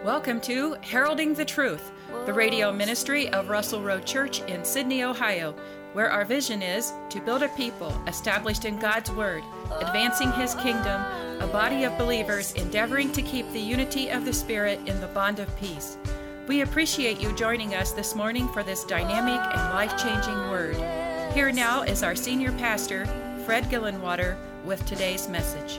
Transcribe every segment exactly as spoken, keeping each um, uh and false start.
Welcome to Heralding the Truth, the radio ministry of Russell Road Church in Sydney, Ohio, where our vision is to build a people established in God's Word, advancing His kingdom, a body of believers endeavoring to keep the unity of the Spirit in the bond of peace. We appreciate you joining us this morning for this dynamic and life-changing word. Here now is our senior pastor, Fred Gillenwater, with today's message.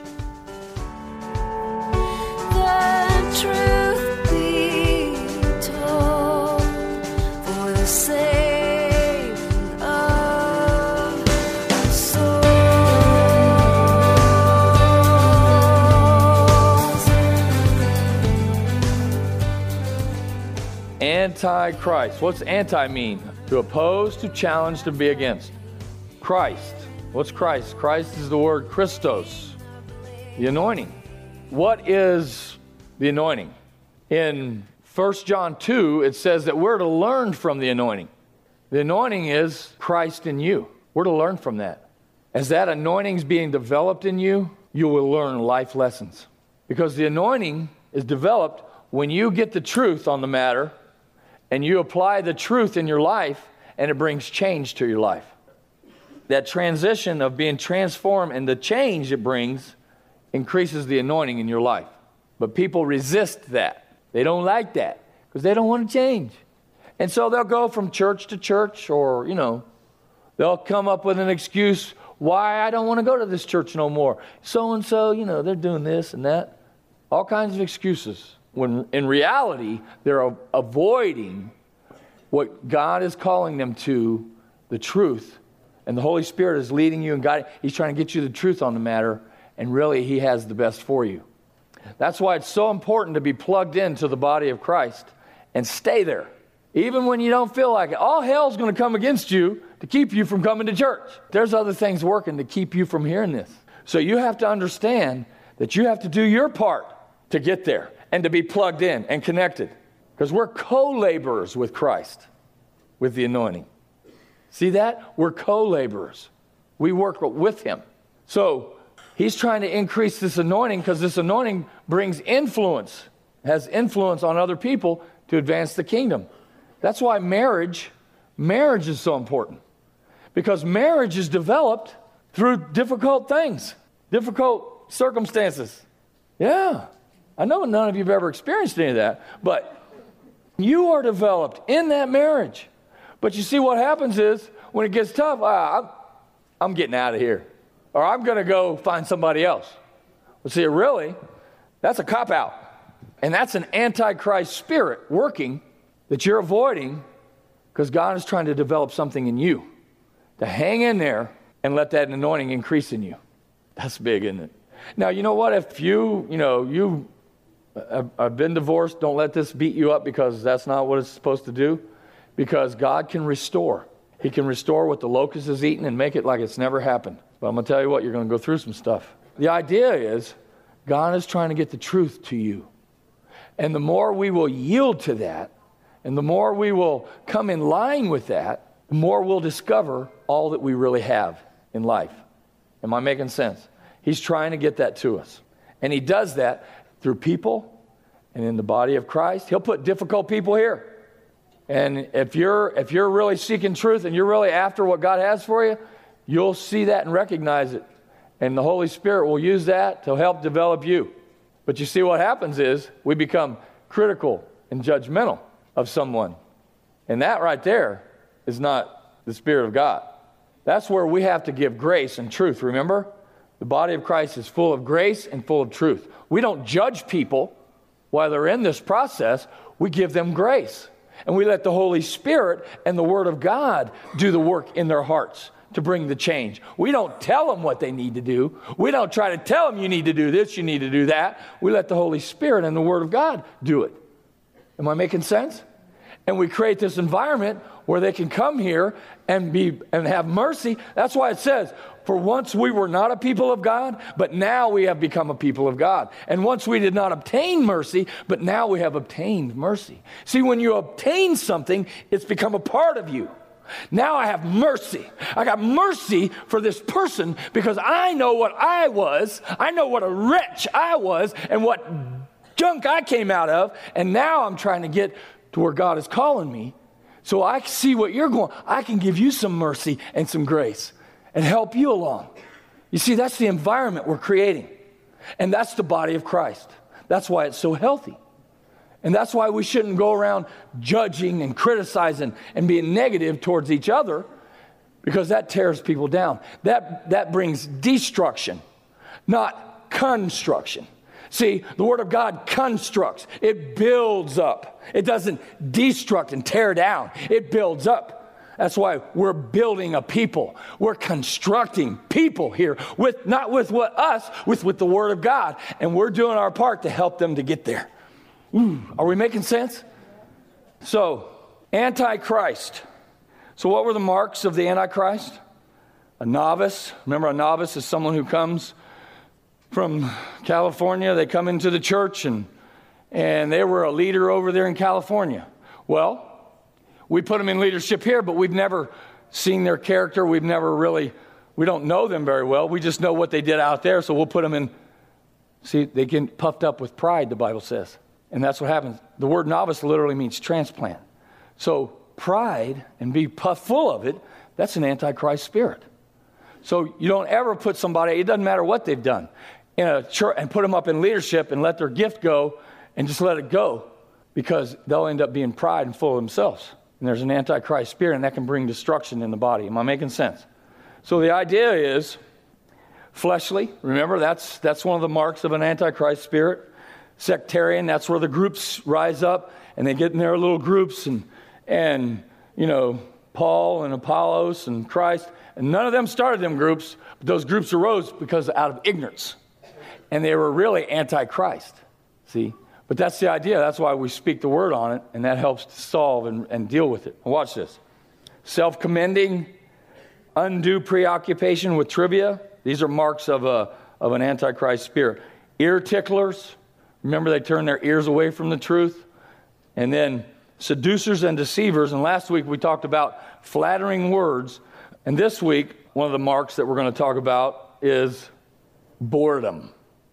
The truth be told, for the saving of souls. Anti-Christ. What's anti mean? To oppose, to challenge, to be against. Christ. What's Christ? Christ is the word Christos, the anointing. What is the anointing? In First John two, it says that we're to learn from the anointing. The anointing is Christ in you. We're to learn from that. As that anointing is being developed in you, you will learn life lessons. Because the anointing is developed when you get the truth on the matter and you apply the truth in your life, and it brings change to your life. That transition of being transformed and the change it brings increases the anointing in your life. But people resist that. They don't like that because they don't want to change. And so they'll go from church to church, or, you know, they'll come up with an excuse why I don't want to go to this church no more. So-and-so, you know, they're doing this and that. All kinds of excuses. When in reality, they're a- avoiding what God is calling them to, the truth. And the Holy Spirit is leading you and guiding. He's trying to get you the truth on the matter. And really, He has the best for you. That's why it's so important to be plugged into the body of Christ and stay there. Even when you don't feel like it. All hell's going to come against you to keep you from coming to church. There's other things working to keep you from hearing this. So you have to understand that you have to do your part to get there and to be plugged in and connected. Because we're co-laborers with Christ, with the anointing. See that? We're co-laborers. We work with Him. So He's trying to increase this anointing because this anointing brings influence, has influence on other people to advance the kingdom. That's why marriage, marriage is so important. Because marriage is developed through difficult things, difficult circumstances. Yeah, I know none of you have ever experienced any of that, but you are developed in that marriage. But you see what happens is when it gets tough, ah, I'm, I'm getting out of here. Or I'm going to go find somebody else. Well, see, really, that's a cop-out. And that's an antichrist spirit working that you're avoiding because God is trying to develop something in you to hang in there and let that anointing increase in you. That's big, isn't it? Now, you know what? If you, you know, you have, have been divorced, don't let this beat you up because that's not what it's supposed to do. Because God can restore. He can restore what the locust has eaten and make it like it's never happened. But I'm going to tell you what, you're going to go through some stuff. The idea is God is trying to get the truth to you. And the more we will yield to that, and the more we will come in line with that, the more we'll discover all that we really have in life. Am I making sense? He's trying to get that to us. And He does that through people and in the body of Christ. He'll put difficult people here. And if you're if you're really seeking truth and you're really after what God has for you, you'll see that and recognize it. And the Holy Spirit will use that to help develop you. But you see what happens is we become critical and judgmental of someone. And that right there is not the Spirit of God. That's where we have to give grace and truth, remember? The body of Christ is full of grace and full of truth. We don't judge people while they're in this process. We give them grace. And we let the Holy Spirit and the Word of God do the work in their hearts to bring the change. We don't tell them what they need to do. We don't try to tell them you need to do this, you need to do that. We let the Holy Spirit and the Word of God do it. Am I making sense? And we create this environment where they can come here and be and have mercy. That's why it says, for once we were not a people of God, but now we have become a people of God. And once we did not obtain mercy, but now we have obtained mercy. See, when you obtain something, it's become a part of you. Now I have mercy. I got mercy for this person because I know what I was. I know what a wretch I was and what junk I came out of, and now I'm trying to get to where God is calling me. So I see what you're going. I can give you some mercy and some grace and help you along. You see, that's the environment we're creating. And that's the body of Christ. That's why it's so healthy. And that's why we shouldn't go around judging and criticizing and being negative towards each other, because that tears people down. That, that brings destruction, not construction. See, the Word of God constructs. It builds up. It doesn't destruct and tear down. It builds up. That's why we're building a people. We're constructing people here, with not with what us, with, with the Word of God. And we're doing our part to help them to get there. Ooh, are we making sense? So, Antichrist. So what were the marks of the Antichrist? A novice. Remember, a novice is someone who comes from California. They come into the church, and and they were a leader over there in California. Well, we put them in leadership here, but we've never seen their character. We've never really, we don't know them very well. We just know what they did out there, so we'll put them in. See, they get puffed up with pride, the Bible says. And that's what happens. The word novice literally means transplant. So pride and be puffed full of it, that's an Antichrist spirit. So you don't ever put somebody, it doesn't matter what they've done, in a church and put them up in leadership and let their gift go and just let it go, because they'll end up being pride and full of themselves. And there's an Antichrist spirit, and that can bring destruction in the body. Am I making sense? So the idea is fleshly. Remember, that's that's one of the marks of an Antichrist spirit. Sectarian, that's where the groups rise up, and they get in their little groups, and, and you know, Paul and Apollos and Christ, and none of them started them groups, but those groups arose because out of ignorance. And they were really anti-Christ, see? But that's the idea. That's why we speak the word on it, and that helps to solve and, and deal with it. Watch this. Self-commending, undue preoccupation with trivia. These are marks of, a, of an Antichrist spirit. Ear ticklers. Remember, they turn their ears away from the truth. And then seducers and deceivers. And last week we talked about flattering words. And this week, one of the marks that we're going to talk about is boredom.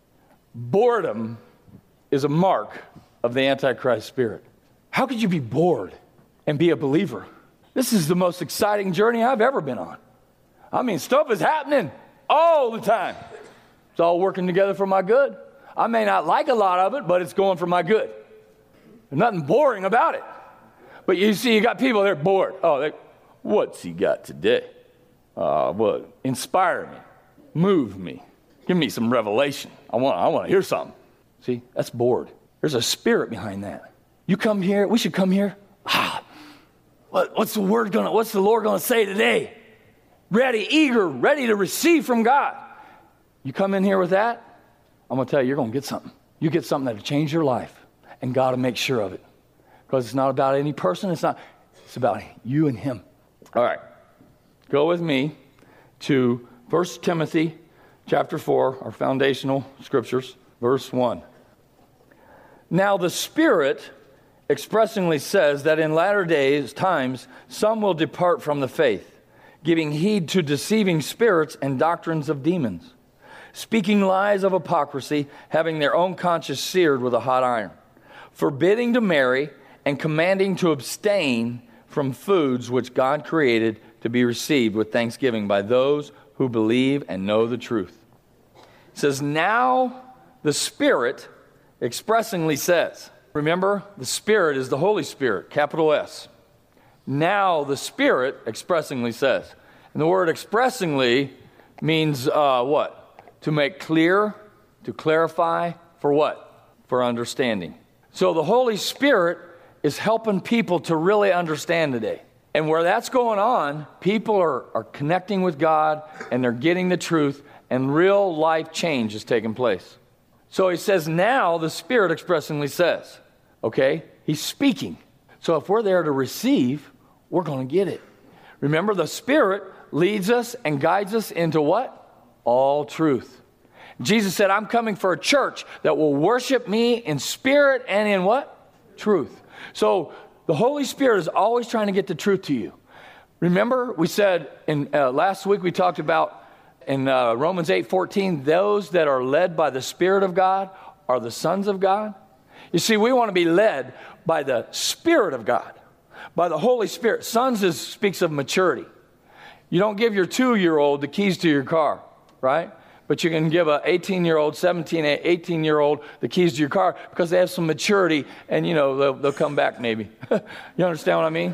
Boredom is a mark of the Antichrist spirit. How could you be bored and be a believer? This is the most exciting journey I've ever been on. I mean, stuff is happening all the time. It's all working together for my good. I may not like a lot of it, but it's going for my good. There's nothing boring about it. But you see, you got people that are bored. Oh, they, what's he got today? Uh, what? Inspire me. Move me. Give me some revelation. I want, I want to hear something. See, that's bored. There's a spirit behind that. You come here, we should come here. Ah, what, what's the word gonna, what's the Lord gonna say today? Ready, eager, ready to receive from God. You come in here with that, I'm going to tell you, you're going to get something. You get something that will change your life, and God will make sure of it. Because it's not about any person. It's not. It's about you and Him. All right. Go with me to First Timothy chapter four, our foundational scriptures, verse one. Now the Spirit expressingly says that in latter days, times, some will depart from the faith, giving heed to deceiving spirits and doctrines of demons, speaking lies of hypocrisy, having their own conscience seared with a hot iron, forbidding to marry, and commanding to abstain from foods which God created to be received with thanksgiving by those who believe and know the truth. It says, now the Spirit expressingly says, remember, the Spirit is the Holy Spirit, capital S. Now the Spirit expressingly says. And the word expressingly means uh, what? To make clear, to clarify, for what? For understanding. So the Holy Spirit is helping people to really understand today. And where that's going on, people are, are connecting with God, and they're getting the truth, and real life change is taking place. So he says, now the Spirit expressingly says, okay, he's speaking. So if we're there to receive, we're going to get it. Remember, the Spirit leads us and guides us into what? All truth. Jesus said, I'm coming for a church that will worship me in spirit and in what? Truth. So the Holy Spirit is always trying to get the truth to you. Remember, we said in uh, last week we talked about in uh, Romans eight fourteen, those that are led by the Spirit of God are the sons of God. You see, we want to be led by the Spirit of God, by the Holy Spirit. Sons is, speaks of maturity. You don't give your two-year-old the keys to your car, right? But you can give an eighteen-year-old, seventeen, eighteen-year-old the keys to your car because they have some maturity and, you know, they'll, they'll come back maybe. You understand what I mean?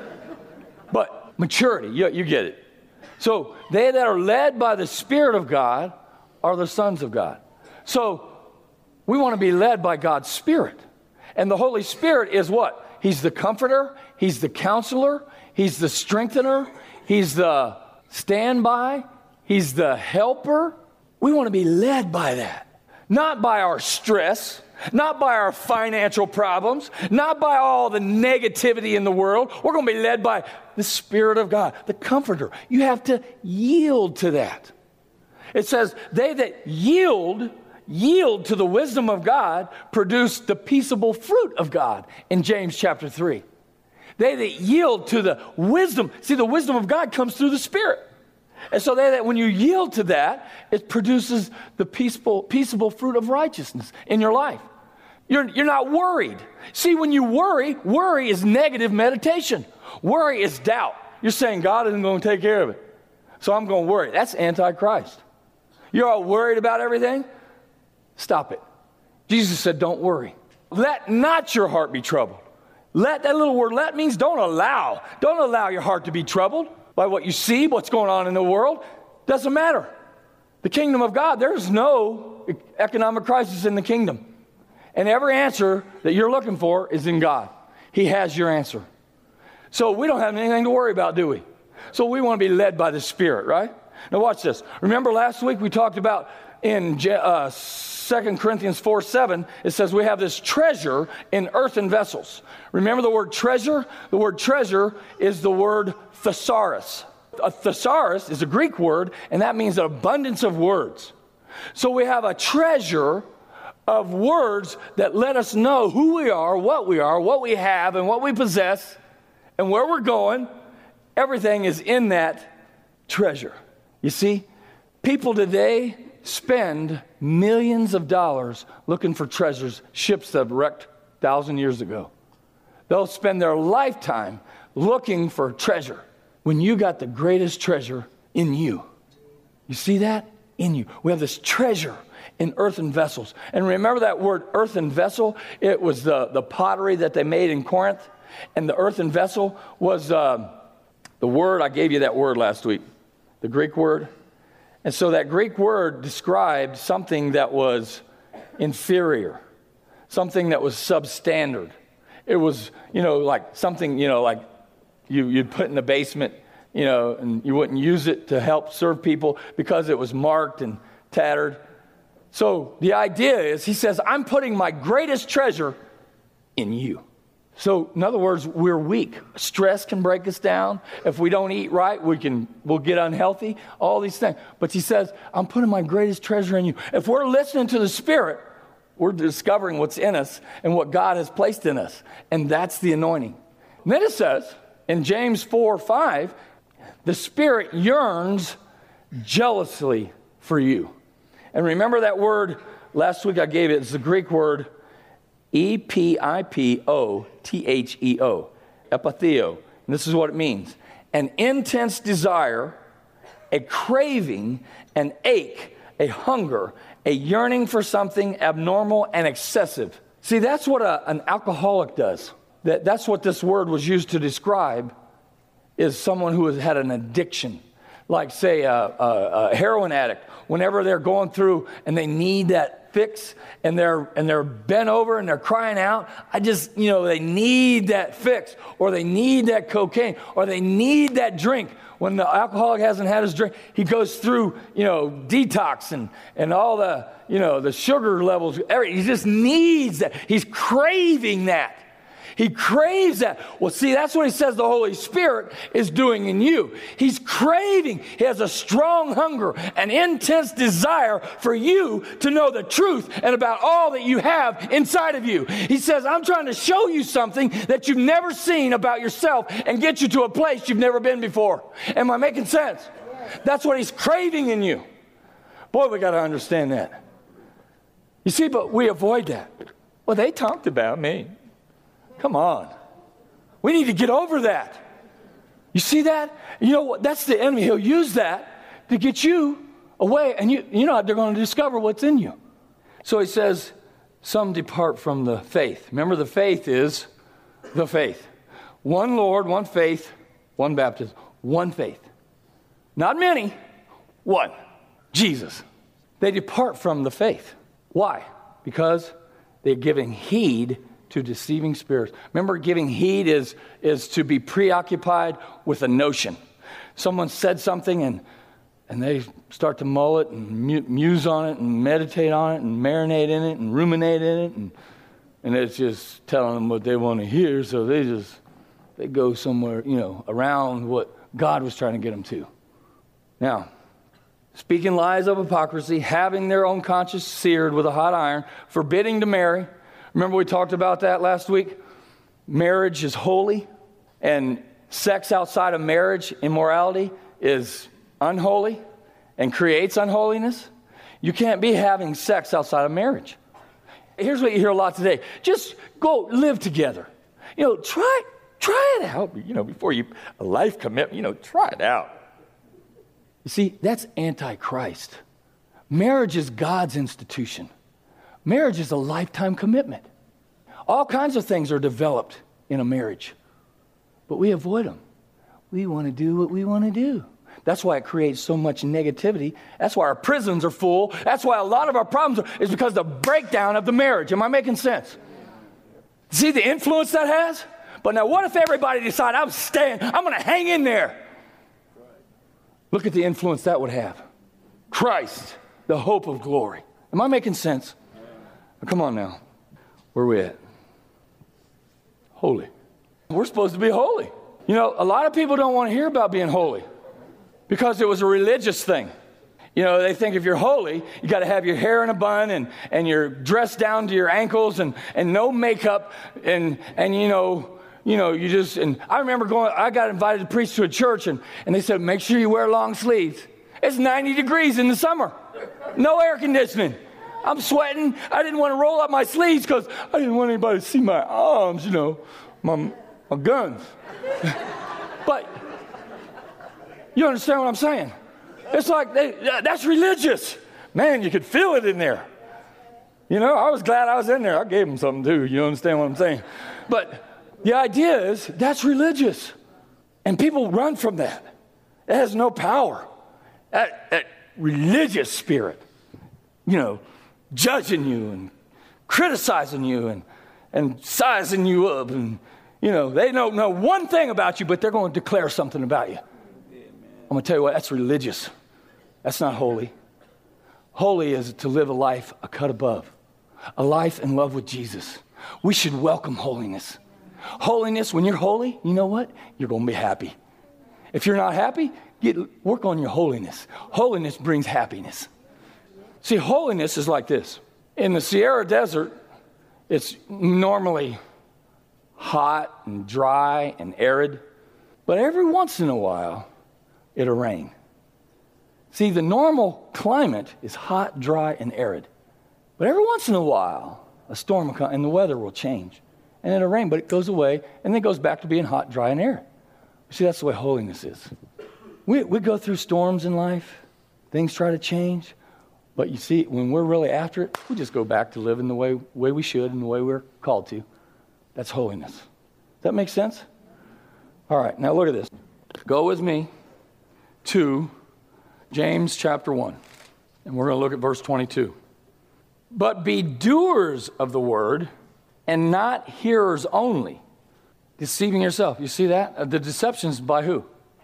But maturity, you, you get it. So they that are led by the Spirit of God are the sons of God. So we want to be led by God's Spirit. And the Holy Spirit is what? He's the comforter. He's the counselor. He's the strengthener. He's the standby. He's the helper. We want to be led by that. Not by our stress. Not by our financial problems. Not by all the negativity in the world. We're going to be led by the Spirit of God, the comforter. You have to yield to that. It says, they that yield... yield to the wisdom of God, produce the peaceable fruit of God in James chapter three. They that yield to the wisdom, see, the wisdom of God comes through the Spirit. And so they that when you yield to that, it produces the peaceful, peaceable fruit of righteousness in your life. You're, you're not worried. See, when you worry, worry is negative meditation. Worry is doubt. You're saying God isn't going to take care of it, so I'm going to worry. That's antichrist. You're all worried about everything? Stop it. Jesus said, don't worry. Let not your heart be troubled. Let, that little word let means don't allow. Don't allow your heart to be troubled by what you see, what's going on in the world. Doesn't matter. The kingdom of God, there's no economic crisis in the kingdom. And every answer that you're looking for is in God. He has your answer. So we don't have anything to worry about, do we? So we want to be led by the Spirit, right? Now watch this. Remember last week we talked about in uh, Second Corinthians four seven, it says we have this treasure in earthen vessels. Remember the word treasure? The word treasure is the word thesaurus. A thesaurus is a Greek word, and that means an abundance of words. So we have a treasure of words that let us know who we are, what we are, what we have, and what we possess, and where we're going. Everything is in that treasure. You see, people today spend millions of dollars looking for treasures, ships that wrecked a thousand years ago. They'll spend their lifetime looking for treasure when you got the greatest treasure in you. You see that? In you. We have this treasure in earthen vessels. And remember that word earthen vessel? It was the, the pottery that they made in Corinth. And the earthen vessel was uh, the word, I gave you that word last week, the Greek word. And so that Greek word described something that was inferior, something that was substandard. It was, you know, like something, you know, like you, you'd put in the basement, you know, and you wouldn't use it to help serve people because it was marked and tattered. So the idea is, he says, I'm putting my greatest treasure in you. So in other words, we're weak. Stress can break us down. If we don't eat right, we can, we'll get unhealthy, all these things. But he says, I'm putting my greatest treasure in you. If we're listening to the Spirit, we're discovering what's in us and what God has placed in us. And that's the anointing. And then it says in James four five, the Spirit yearns jealously for you. And remember that word, last week I gave it, it's the Greek word E P I P O T H E O, epitheo. And this is what it means. An intense desire, a craving, an ache, a hunger, a yearning for something abnormal and excessive. See, that's what a, an alcoholic does. That, that's what this word was used to describe, is someone who has had an addiction. Like, say, a, a, a heroin addict. Whenever they're going through and they need that fix, and they're and they're bent over and they're crying out, I just, you know, they need that fix, or they need that cocaine, or they need that drink. When the alcoholic hasn't had his drink, he goes through, you know, detox and, and all the, you know, the sugar levels. He just needs that. He's craving that. He craves that. Well, see, that's what he says the Holy Spirit is doing in you. He's craving. He has a strong hunger, an intense desire for you to know the truth and about all that you have inside of you. He says, I'm trying to show you something that you've never seen about yourself and get you to a place you've never been before. Am I making sense? That's what he's craving in you. Boy, we got to understand that. You see, but we avoid that. Well, they talked about me. Come on. We need to get over that. You see that? You know what? That's the enemy. He'll use that to get you away. And you, you know, they're going to discover what's in you. So he says, some depart from the faith. Remember, the faith is the faith. One Lord, one faith, one baptism, one faith. Not many, one. Jesus. They depart from the faith. Why? Because they're giving heed to deceiving spirits. Remember, giving heed is, is to be preoccupied with a notion. Someone said something and, and they start to mull it and muse on it and meditate on it and marinate in it and ruminate in it. And, and it's just telling them what they want to hear, so they just, they go somewhere, you know, around what God was trying to get them to. Now, speaking lies of hypocrisy, having their own conscience seared with a hot iron, forbidding to marry. Remember we talked about that last week? Marriage is holy, and sex outside of marriage, immorality, is unholy and creates unholiness. You can't be having sex outside of marriage. Here's what you hear a lot today. Just go live together. You know, try, try it out. You know, before you, a life commitment, you know, try it out. You see, that's anti-Christ. Marriage is God's institution. Marriage is a lifetime commitment. All kinds of things are developed in a marriage, but we avoid them. We want to do what we want to do. That's why it creates so much negativity. That's why our prisons are full. That's why a lot of our problems are, is because of the breakdown of the marriage. Am I making sense? See the influence that has? But now what if everybody decide, I'm staying, I'm going to hang in there? Look at the influence that would have. Christ, the hope of glory. Am I making sense? Come on now. Where are we at? Holy. We're supposed to be holy. You know, a lot of people don't want to hear about being holy because it was a religious thing. You know, they think if you're holy, you got to have your hair in a bun and, and you're dressed down to your ankles and, and no makeup and, and you know, you know, you just, and I remember going, I got invited to preach to a church and, and they said, make sure you wear long sleeves. It's ninety degrees in the summer. No air conditioning. I'm sweating. I didn't want to roll up my sleeves because I didn't want anybody to see my arms, you know, my, my guns. But you understand what I'm saying? It's like, they, that's religious. Man, you could feel it in there. You know, I was glad I was in there. I gave them something too. You understand what I'm saying? But the idea is that's religious. And people run from that. It has no power. That, that religious spirit, you know, judging you and criticizing you and, and sizing you up. And, you know, they don't know one thing about you, but they're going to declare something about you. I'm going to tell you what, that's religious. That's not holy. Holy is to live a life a cut above, a life in love with Jesus. We should welcome holiness. Holiness, when you're holy, you know what? You're going to be happy. If you're not happy, get, work on your holiness. Holiness brings happiness. See, holiness is like this. In the Sahara Desert, it's normally hot and dry and arid, but every once in a while, it'll rain. See, the normal climate is hot, dry, and arid. But every once in a while, a storm will come and the weather will change. And it'll rain, but it goes away, and then it goes back to being hot, dry, and arid. See, that's the way holiness is. We, we go through storms in life. Things try to change. But you see, when we're really after it, we just go back to living the way, way we should and the way we're called to. That's holiness. Does that make sense? All right, now look at this. Go with me to James chapter one. And we're going to look at verse twenty-two. But be doers of the word and not hearers only, deceiving yourself. You see that? The deception's by who?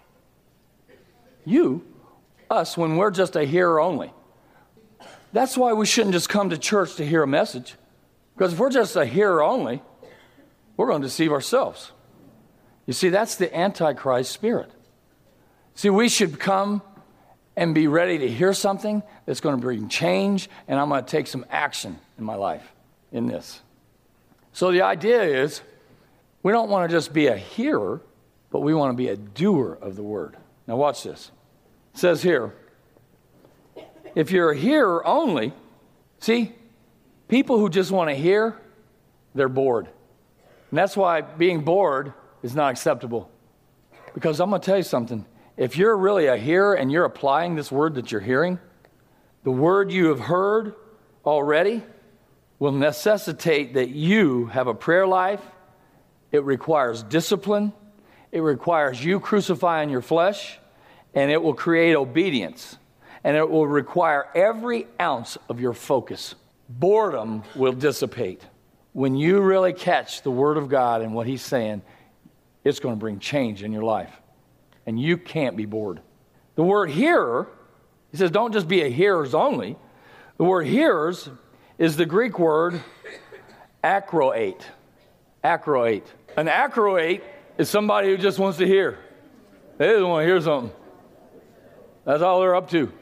You, us, when we're just a hearer only. That's why we shouldn't just come to church to hear a message. Because if we're just a hearer only, we're going to deceive ourselves. You see, that's the Antichrist spirit. See, we should come and be ready to hear something that's going to bring change, and I'm going to take some action in my life in this. So the idea is, we don't want to just be a hearer, but we want to be a doer of the word. Now watch this. It says here, if you're a hearer only, see, people who just want to hear, they're bored. And that's why being bored is not acceptable. Because I'm going to tell you something. If you're really a hearer and you're applying this word that you're hearing, the word you have heard already will necessitate that you have a prayer life. It requires discipline. It requires you crucifying your flesh. And it will create obedience. And it will require every ounce of your focus. Boredom will dissipate. When you really catch the Word of God and what He's saying, it's going to bring change in your life. And you can't be bored. The word hearer, he says, don't just be a hearers only. The word hearers is the Greek word acroate. Acroate. An acroate is somebody who just wants to hear. They just want to hear something. That's all they're up to.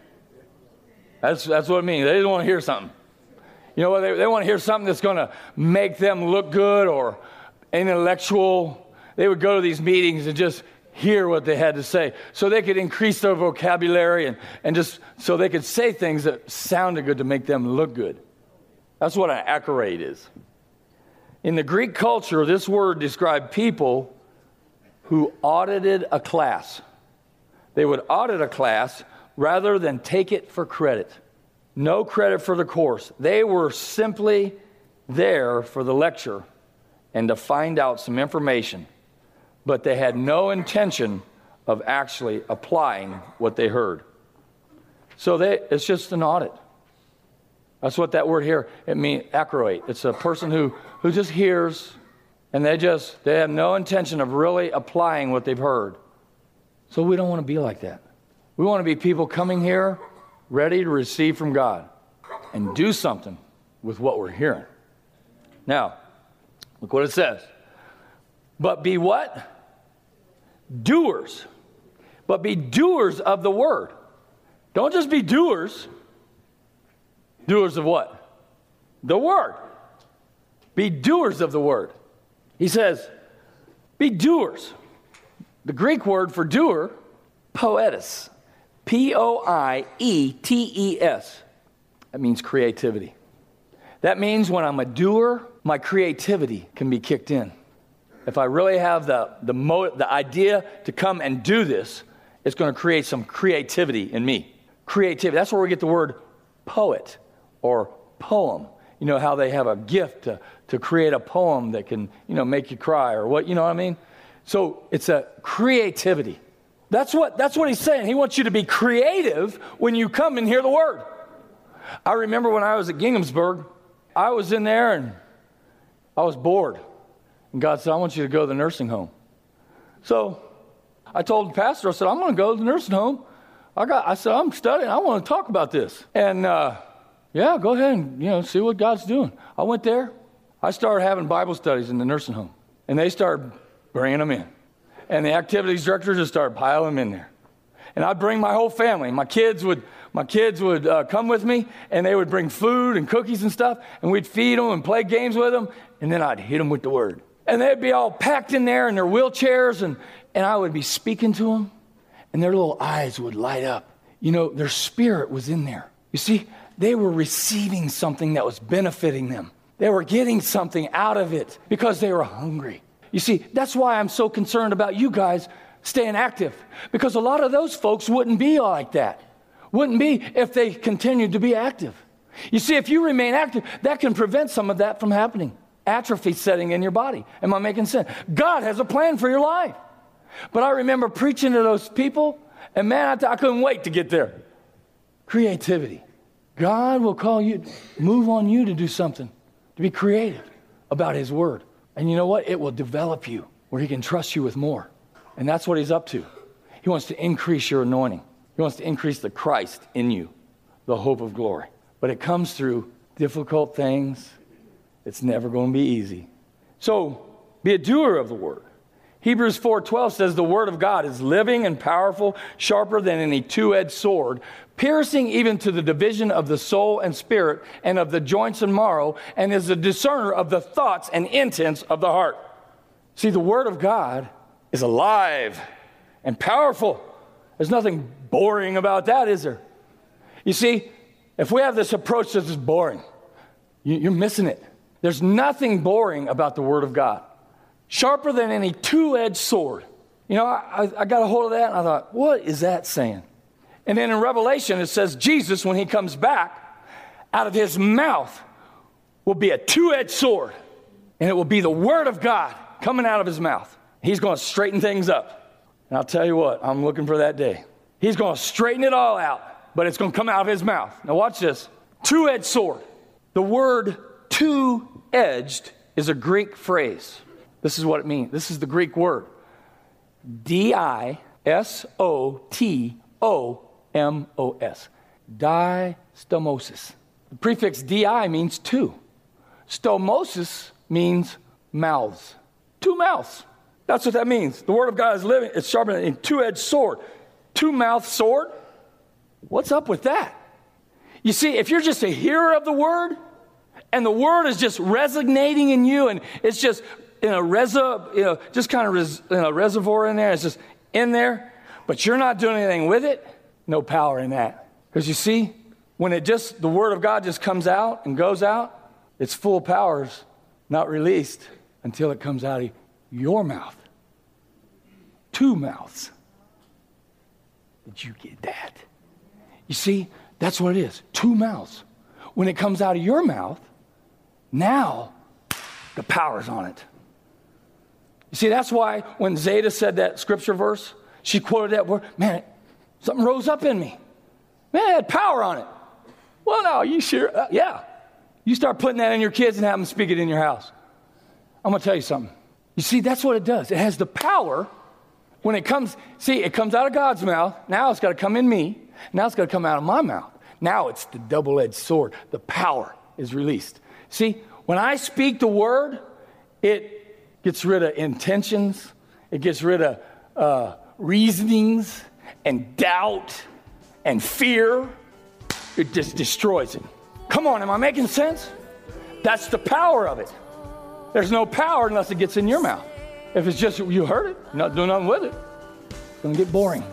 That's that's what it means. They just want to hear something. You know what? They, they want to hear something that's going to make them look good or intellectual. They would go to these meetings and just hear what they had to say so they could increase their vocabulary and, and just so they could say things that sounded good to make them look good. That's what an acroate is. In the Greek culture, this word described people who audited a class. They would audit a class rather than take it for credit. No credit for the course. They were simply there for the lecture and to find out some information, but they had no intention of actually applying what they heard. So they, it's just an audit. That's what that word here, it means acroate. It's a person who, who just hears and they just, they have no intention of really applying what they've heard. So we don't want to be like that. We want to be people coming here ready to receive from God and do something with what we're hearing. Now, look what it says. But be what? Doers. But be doers of the word. Don't just be doers. Doers of what? The word. Be doers of the word. He says, be doers. The Greek word for doer, poetes. P O I E T E S. That means creativity. That means when I'm a doer, my creativity can be kicked in. If I really have the, the, mo- the idea to come and do this, it's going to create some creativity in me. Creativity. That's where we get the word poet or poem. You know how they have a gift to, to create a poem that can, you know, make you cry or what, you know what I mean? So it's a creativity. That's what, that's what he's saying. He wants you to be creative when you come and hear the word. I remember when I was at Ginghamsburg, I was in there and I was bored. And God said, I want you to go to the nursing home. So I told the pastor, I said, I'm going to go to the nursing home. I got. I said, I'm studying. I want to talk about this. And uh, yeah, go ahead and, you know, see what God's doing. I went there. I started having Bible studies in the nursing home. And they started bringing them in. And the activities director just started piling them in there. And I'd bring my whole family. My kids would my kids would uh, come with me, and they would bring food and cookies and stuff, and we'd feed them and play games with them, and then I'd hit them with the word. And they'd be all packed in there in their wheelchairs, and, and I would be speaking to them, and their little eyes would light up. You know, their spirit was in there. You see, they were receiving something that was benefiting them. They were getting something out of it because they were hungry. You see, that's why I'm so concerned about you guys staying active. Because a lot of those folks wouldn't be like that. Wouldn't be if they continued to be active. You see, if you remain active, that can prevent some of that from happening. Atrophy setting in your body. Am I making sense? God has a plan for your life. But I remember preaching to those people, and man, I, th- I couldn't wait to get there. Creativity. God will call you, move on you to do something, to be creative about His Word. And you know what? It will develop you where He can trust you with more. And that's what He's up to. He wants to increase your anointing. He wants to increase the Christ in you, the hope of glory. But it comes through difficult things. It's never going to be easy. So, be a doer of the Word. Hebrews four twelve says the Word of God is living and powerful, sharper than any two-edged sword, piercing even to the division of the soul and spirit and of the joints and marrow, and is a discerner of the thoughts and intents of the heart. See, the Word of God is alive and powerful. There's nothing boring about that, is there? You see, if we have this approach that's just boring, you're missing it. There's nothing boring about the Word of God. Sharper than any two-edged sword. You know, I, I got a hold of that and I thought, what is that saying? And then in Revelation it says Jesus, when he comes back, out of his mouth will be a two-edged sword. And it will be the Word of God coming out of his mouth. He's going to straighten things up. And I'll tell you what, I'm looking for that day. He's going to straighten it all out, but it's going to come out of his mouth. Now watch this. Two-edged sword. The word two-edged is a Greek phrase. This is what it means. This is the Greek word. D I S O T O M O S. Distomosis. The prefix di means two. Stomosis means mouths. Two mouths. That's what that means. The Word of God is living. It's sharper than a two-edged sword. Two-mouthed sword? What's up with that? You see, if you're just a hearer of the Word, and the Word is just resonating in you, and it's just in a reso, you know, just kind of res, in a reservoir in there, it's just in there, but you're not doing anything with it, no power in that. Because you see, when it just, the Word of God just comes out and goes out, its full power's not released until it comes out of your mouth. Two mouths. Did you get that? You see, that's what it is. Two mouths. When it comes out of your mouth, now the power's on it. You see, that's why when Zeta said that scripture verse, she quoted that word, man, something rose up in me. Man, it had power on it. Well, no, you sure? Uh, yeah. You start putting that in your kids and have them speak it in your house. I'm going to tell you something. You see, that's what it does. It has the power when it comes. See, it comes out of God's mouth. Now it's got to come in me. Now it's got to come out of my mouth. Now it's the double-edged sword. The power is released. See, when I speak the word, it gets rid of intentions. It gets rid of uh, reasonings and doubt and fear. It just destroys it. Come on, am I making sense? That's the power of it. There's no power unless it gets in your mouth. If it's just you heard it, you're not doing nothing with it, it's going to get boring.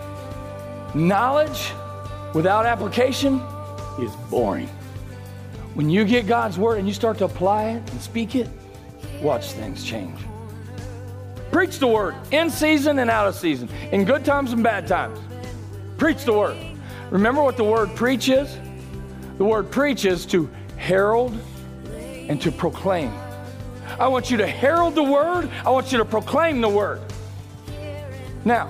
Knowledge without application is boring. When you get God's word and you start to apply it and speak it, watch things change. Preach the word in season and out of season, in good times and bad times. Preach the word. Remember what the word preach is? The word preach is to herald and to proclaim. I want you to herald the word. I want you to proclaim the word. Now,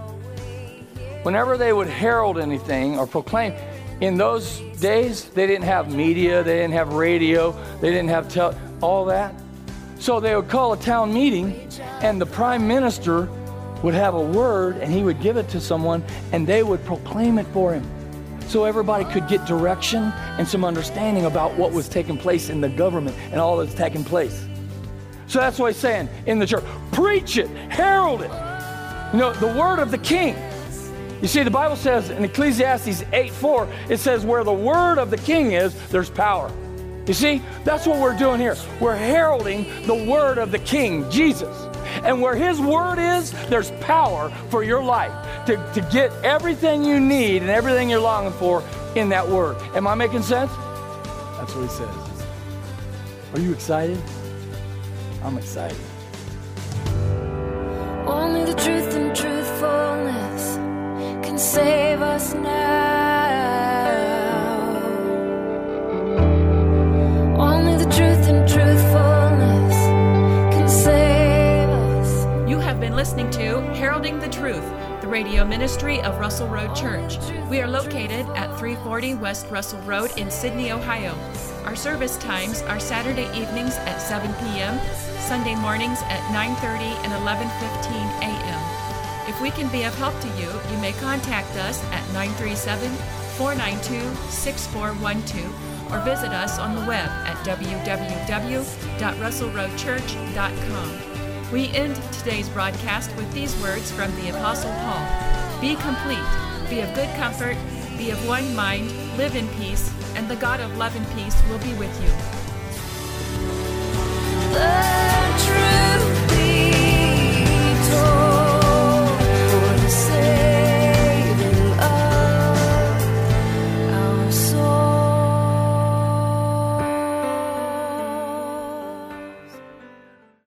whenever they would herald anything or proclaim, in those days, they didn't have media, they didn't have radio, they didn't have tel- all that. So they would call a town meeting, and the prime minister would have a word, and he would give it to someone, and they would proclaim it for him. So everybody could get direction and some understanding about what was taking place in the government and all that's taking place. So that's what he's saying in the church. Preach it, herald it. You know, the word of the king. You see, the Bible says in Ecclesiastes eight four, it says where the word of the king is, there's power. You see, that's what we're doing here. We're heralding the word of the king, Jesus. And where his word is, there's power for your life to, to get everything you need and everything you're longing for in that word. Am I making sense? That's what he says. Are you excited? I'm excited. Only the truth and truthfulness can save us now. Only the truth and truthfulness can save us. You have been listening to Heralding the Truth, the radio ministry of Russell Road Church. We are located at three forty West Russell Road in Sydney, Ohio. Our service times are Saturday evenings at seven p.m., Sunday mornings at nine thirty and eleven fifteen a.m. If we can be of help to you, you may contact us at nine three seven, four nine two, six four one two or visit us on the web at w w w dot russell road church dot com. We end today's broadcast with these words from the Apostle Paul. Be complete, be of good comfort, be of one mind, live in peace, and the God of love and peace will be with you. The